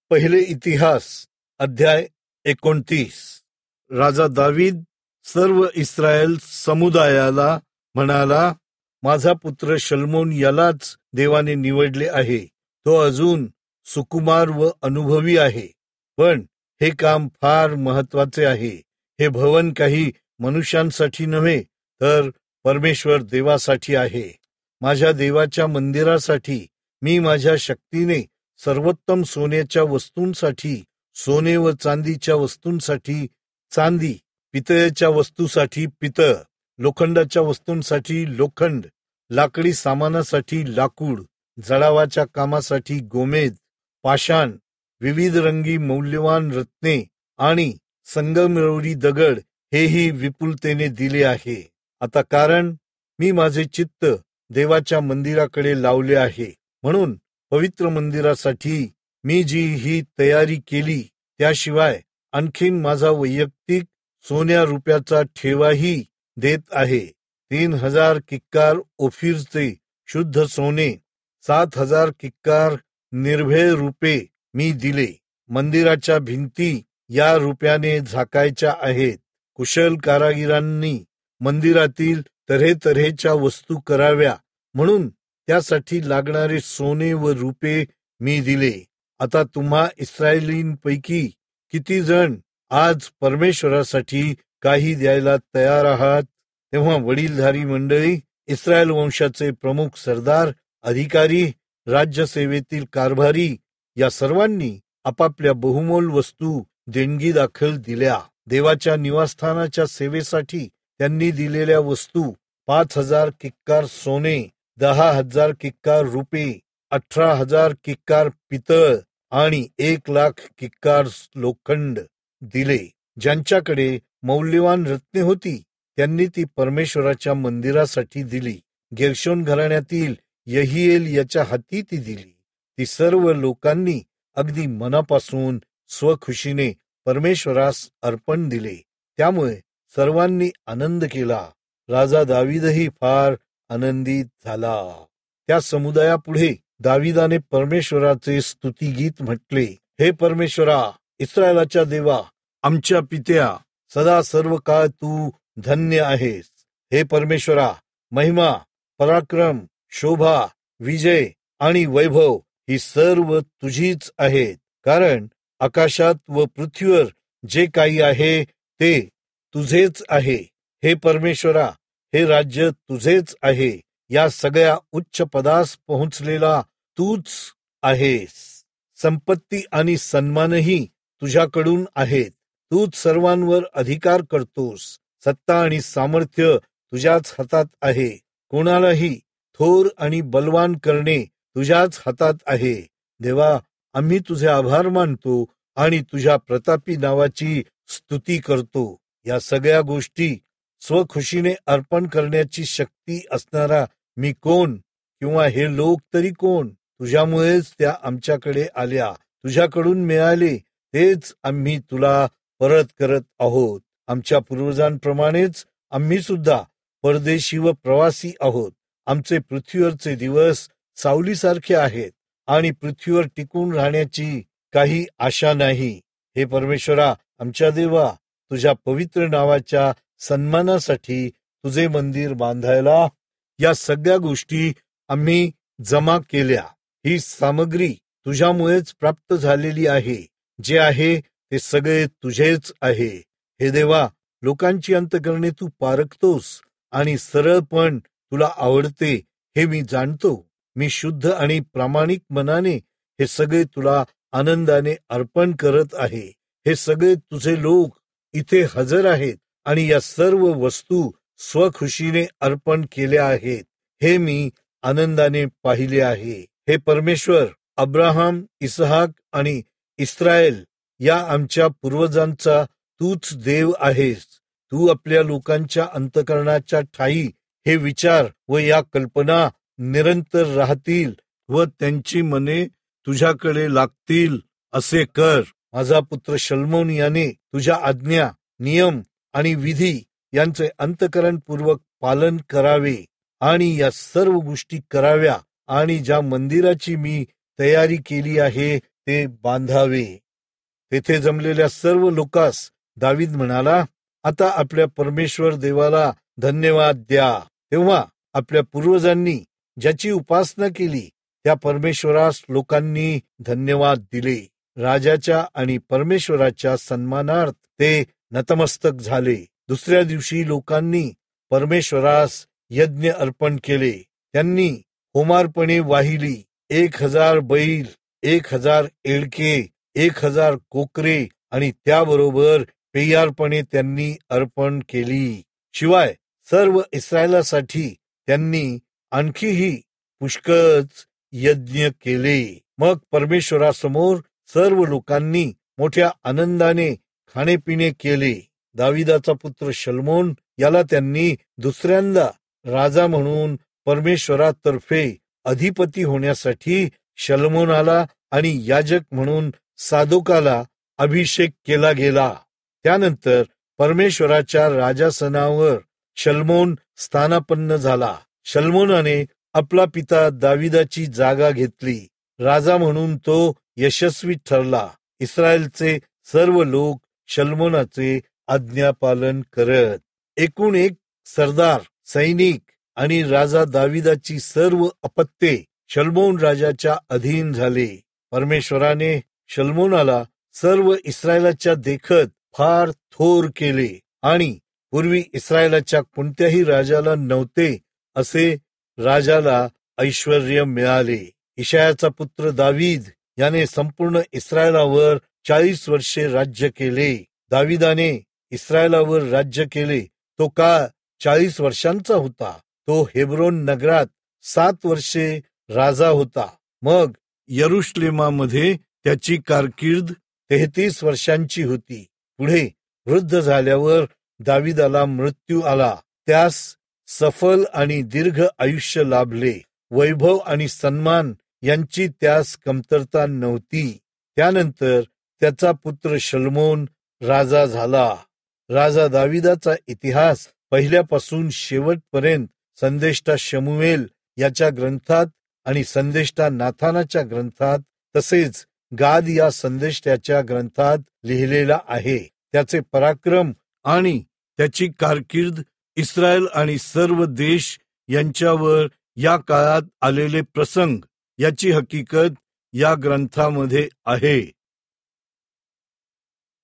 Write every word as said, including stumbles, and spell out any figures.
पहिले इतिहास अध्याय एकोणतीस. राजा दावीद सर्व इस्रायल समुदायाला म्हणाला, माझा पुत्र शल्मोन यालाच देवाने निवडले आहे. तो अजून सुकुमार व अनुभवी आहे, पण हे काम फार महत्वाचे आहे. हे भवन काही मनुष्यांसाठी नव्हे, तर परमेश्वर देवासाठी आहे. माझ्या देवाच्या मंदिरासाठी मी माझ्या शक्तीने सर्वोत्तम सोन्याच्या वस्तूंसाठी सोने व चांदीच्या वस्तूंसाठी चांदी, पितळेच्या वस्तूसाठी पितळ, लोखंडाच्या वस्तूंसाठी लोखंड, लाकडी सामानासाठी लाकूड, जळावाच्या कामासाठी गोमेद, पाषाण, विविध रंगी मौल्यवान रत्ने आणि संगमरवरी दगड हेही विपुलतेने दिले आहे. आता कारण मी माझे चित्त देवाच्या मंदिराकडे लावले आहे, म्हणून पवित्र मंदिरासाठी मी जी ही तयारी केली, त्याशिवाय आणखीन माझा वैयक्तिक सोन्या रुपयाचा ठेवाही देत आहे. तीन हजार किक्कार ओफीरचे शुद्ध सोने, सात हजार किक्कार निर्भय रुपे मी दिले. मंदिराच्या भिंती या रुपयाने झाकायच्या आहेत. कुशल कारागिरांनी मंदिरातील तऱ्हेतऱ्हेच्या वस्तू कराव्या, म्हणून त्यासाठी लागणारे सोने व रुपे मी दिले. आता तुम्हा इस्रायलींपैकी किती जण आज परमेश्वरासाठी काही द्यायला तयार आहात? तेव्हा वडीलधारी मंडळी, इस्रायल वंशाचे प्रमुख सरदार, अधिकारी, राज्यसेवेतील कारभारी या सर्वांनी आपापल्या बहुमोल वस्तू देणगी दाखल दिल्या. देवाच्या निवासस्थानाच्या सेवेसाठी त्यांनी दिलेल्या वस्तू पाच हजार किक्कार सोने, दहा हजार किक्कार रुपे, अठरा हजार किक्कार पितळ आणि एक लाख किक्कार लोखंड दिले. ज्यांच्याकडे मौल्यवान रत्ने होती, त्यांनी ती परमेश्वराच्या मंदिरासाठी दिली. गेर्शोन घराण्यातील यहिएल याच्या हाती ती दिली. ती सर्व लोकांनी अगदी मनापासून स्वखुशीने परमेश्वरास अर्पण दिले. त्यामुळे सर्वांनी आनंद केला. राजा दावीदही फार आनंदित झाला. त्या समुदायापुढे दावीदाने परमेश्वराचे स्तुतिगीत म्हटले. हे परमेश्वरा, इस्रायलाच्या देवा, आमच्या पित्या, सदा सर्व काळ तू धन्य आहेस. हे परमेश्वरा, महिमा, पराक्रम, शोभा, विजय आणि वैभव ही सर्व तुझीच आहेत. कारण आकाशात व पृथ्वीवर जे काही आहे ते तुझेच आहे. हे परमेश्वरा, हे राज्य तुझेच आहे. या सगळ्या उच्च पदास पोहोचलेला तूच आहेस. संपत्ती आणि सन्मानही तुझ्याकडून आहेत. तूच सर्वांवर अधिकार करतोस. सत्ता आणि सामर्थ्य तुझ्याच हातात आहे. कोणालाही थोर आणि बलवान करणे तुझ्याच हातात आहे. देवा, आम्ही तुझे आभार मानतो आणि तुझ्या प्रतापी नावाची स्तुती करतो. या सगळ्या गोष्टी स्वखुशीने अर्पण करण्याची शक्ती असणारा मी कोण, किंवा हे लोक तरी कोण? तुझ्यामुळेच त्या आमच्याकडे आल्या. तुझ्याकडून मिळाले तेच आम्ही तुला परत करत आहोत. आमच्या पूर्वजांप्रमाणेच आम्ही सुद्धा परदेशी व प्रवासी आहोत. आमचे पृथ्वीवरचे दिवस सावलीसारखे आहेत आणि पृथ्वीवर टिकून राहण्याची काही आशा नाही. हे परमेश्वरा, आमच्या देवा, तुझ्या पवित्र नावाच्या सन्मानासाठी तुझे मंदिर बांधायला या सगळ्या गोष्टी आम्ही जमा केल्या. ही सामग्री तुझ्यामुळेच प्राप्त झालेली आहे. जे आहे ते सगळे तुझेच आहे. हे देवा, लोकांची अंतकरणे तू पारखतोस आणि सरळ पण तुला आवडते हे मी जाणतो. मी शुद्ध आणि प्रामाणिक मनाने हे सगळे तुला आनंदाने अर्पण करत आहे. हे सगळे तुझे लोक इथे हजर आहेत आणि या सर्व वस्तू स्वखुशीने अर्पण केल्या आहेत. हे मी आनंदाने पाहिले आहे. हे परमेश्वर, अब्राहम, इसहाक आणि इस्रायल या आमच्या पूर्वजांचा तूच देव आहेस. तू आपल्या लोकांच्या अंतकरणाच्या ठाई हे विचार व या कल्पना निरंतर राहतील व त्यांची मने तुझ्याकडे लागतील असे कर. माझा पुत्र शल्मोन याने तुझ्या आज्ञा, नियम आणि विधी यांचे अंतकरणपूर्वक पालन करावे आणि या सर्व गोष्टी कराव्या आणि ज्या मंदिराची मी तयारी केली आहे ते बांधावे. तेथे जमलेल्या सर्व लोकांस दावीद म्हणाला, आता आपल्या परमेश्वर देवाला धन्यवाद द्या. तेव्हा आपल्या पूर्वजांनी ज्याची उपासना केली त्या परमेश्वरास लोकांनी धन्यवाद दिले. राजाच्या आणि परमेश्वराच्या सन्मानार्थ ते नतमस्तक झाले. दुसऱ्या दिवशी लोकांनी परमेश्वरास यज्ञ अर्पण केले. त्यांनी होमार्पणे वाहिली. एक हजार बैल, एक हजार एळके, एक हजार कोकरे आणि त्याबरोबर पेयार्पणे त्यांनी अर्पण केली. शिवाय सर्व इस्रायलासाठी त्यांनी आणखीही पुष्कळ यज्ञ केले. मग परमेश्वरासमोर सर्व लोकांनी मोठ्या आनंदाने खाणेपिणे केले. दाविदाचा पुत्र शलोमोन याला त्यांनी दुसऱ्यांदा राजा म्हणून परमेश्वरातर्फे अधिपती होण्यासाठी शलोमोनाला आणि याजक म्हणून सादोकाला अभिषेक केला गेला. त्यानंतर परमेश्वराच्या राजासनावर शलोमोन स्थानापन्न झाला. शलोमोनाने आपला पिता दाविदाची जागा घेतली. राजा म्हणून तो यशस्वी ठरला. इस्रायलचे सर्व लोक शलोमोनाचे आज्ञापालन करत. एकूण एक सरदार, सैनिक आणि राजा दाविदाची सर्व अपत्ये शलोमोन राजाच्या अधीन झाले. परमेश्वराने शलोमोनाला सर्व इस्रायलाच्या देखत फार थोर केले आणि पूर्वी इस्रायलाच्या कोणत्याही राजाला नव्हते असे राजाला ऐश्वर्य मिळाले. इशायाचा पुत्र दावीद याने संपूर्ण इस्रायलावर चाळीस वर्षे राज्य केले. दाविदाने इस्रायलावर राज्य केले तो काळ चाळीस वर्षांचा होता. तो हेब्रोन नगरात सात वर्षे राजा होता. मग यरुशलेमामध्ये त्याची कारकीर्द तेहतीस वर्षांची होती. पुढे वृद्ध झाल्यावर दाविदाला मृत्यू आला. त्यास सफल आणि दीर्घ आयुष्य लाभले. वैभव आणि सन्मान यांची त्यास कमतरता नव्हती. त्यानंतर त्याचा पुत्र शलोमोन राजा झाला. राजा दाविदाचा इतिहास पहिल्यापासून शेवटपर्यंत संदेष्टा शमूएल याच्या ग्रंथात आणि संदेष्टा नाथानाच्या ग्रंथात तसेच गाद या संदेष्ट्याच्या ग्रंथात लिहिलेला आहे. त्याचे पराक्रम आणि त्याची कारकीर्द, इस्रायल आणि सर्व देश यांच्यावर या काळात आलेले प्रसंग याची हकीकत या ग्रंथामध्ये आहे.